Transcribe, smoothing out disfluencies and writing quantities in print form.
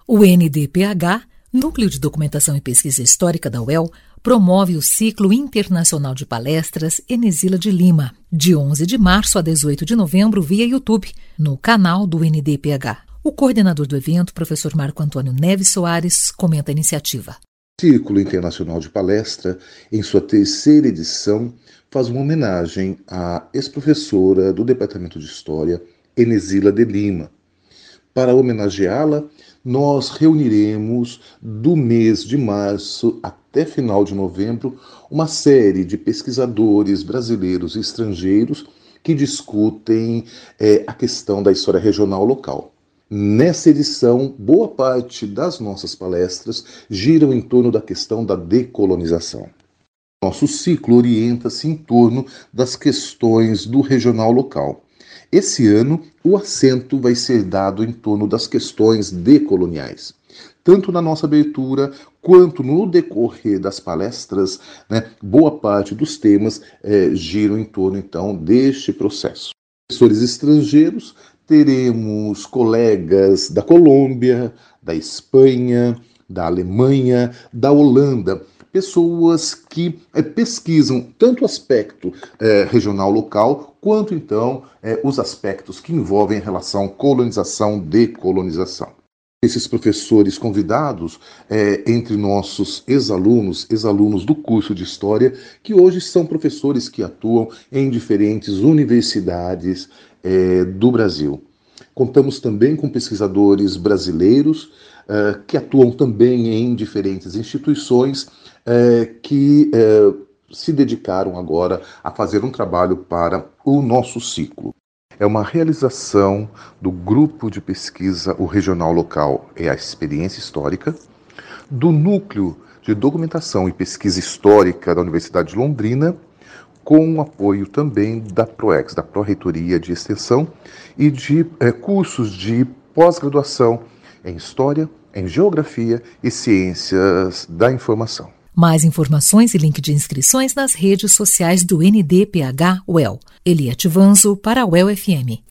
O NDPH, Núcleo de Documentação e Pesquisa Histórica da UEL, promove o Ciclo Internacional de Palestras Enesila de Lima, de 11 de março a 18 de novembro via YouTube, no canal do NDPH. O coordenador do evento, professor Marco Antônio Neves Soares, comenta a iniciativa. O Círculo Internacional de Palestra, em sua terceira edição, faz uma homenagem à ex-professora do Departamento de História, Enesila de Lima. Para homenageá-la, nós reuniremos, do mês de março até final de novembro, uma série de pesquisadores brasileiros e estrangeiros que discutem a questão da história regional local. Nessa edição, boa parte das nossas palestras giram em torno da questão da decolonização. Nosso ciclo orienta-se em torno das questões do regional local. Esse ano, o acento vai ser dado em torno das questões decoloniais. Tanto na nossa abertura, quanto no decorrer das palestras, boa parte dos temas giram em torno, então, deste processo. Professores estrangeiros, teremos colegas da Colômbia, da Espanha, da Alemanha, da Holanda, pessoas que pesquisam tanto o aspecto regional local, quanto então os aspectos que envolvem a relação colonização-decolonização. Esses professores convidados, entre nossos ex-alunos do curso de História, que hoje são professores que atuam em diferentes universidades do Brasil. Contamos também com pesquisadores brasileiros que atuam também em diferentes instituições que se dedicaram agora a fazer um trabalho para o nosso ciclo. É uma realização do grupo de pesquisa O Regional Local é a Experiência Histórica, do Núcleo de Documentação e Pesquisa Histórica da Universidade de Londrina, com o apoio também da PROEX, da Pró-Reitoria de Extensão, e de cursos de pós-graduação em História, em Geografia e Ciências da Informação. Mais informações e link de inscrições nas redes sociais do NDPH UEL. Eliette Vanzo para a UEL FM.